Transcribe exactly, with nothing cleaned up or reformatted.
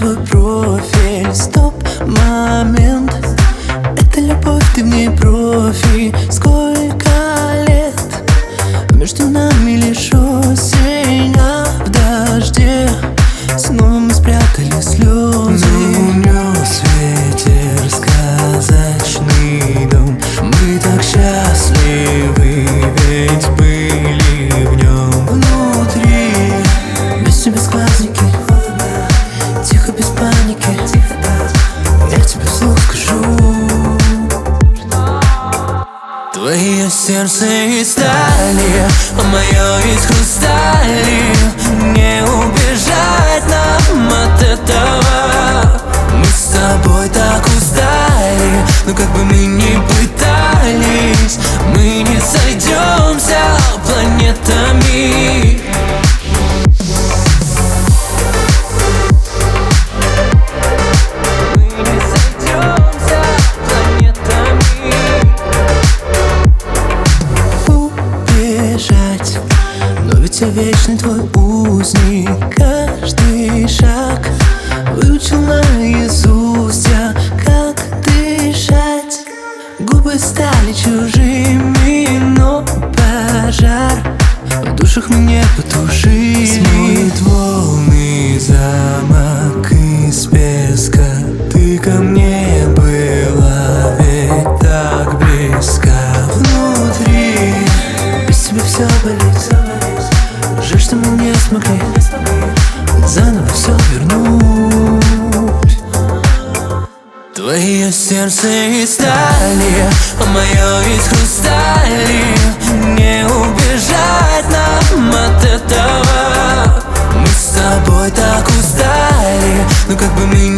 твой профиль. Стоп, момент. Это любовь, ты в ней профи. Сколько лет между нами лишь осень, а в дожде снова мы спрятали слезы. Унес ветер сказочный дом. Мы так счастливы, ведь были в нем. Внутри без тебя сквозники, тихо, без паники. Я тебе вслух скажу: твое сердце из стали, а мое из хрустали. Не убежать нам от этого. Мы с тобой так устали, но как бы мы ни пытались, мы не сойдемся планетами. Но ведь я вечный твой узник. Каждый шаг выучил наизусть я, как дышать. Губы стали чужими, но пожар в душах мы не потушили. Смоет волны замок из песка. Ты ко мне была ведь так близко. Внутри без тебя все болит. Жаль, что мы не смогли заново все вернуть. Твое сердце из стали, а мое из хрустали. Не убежать нам от этого. Мы с тобой так устали, но как бы мы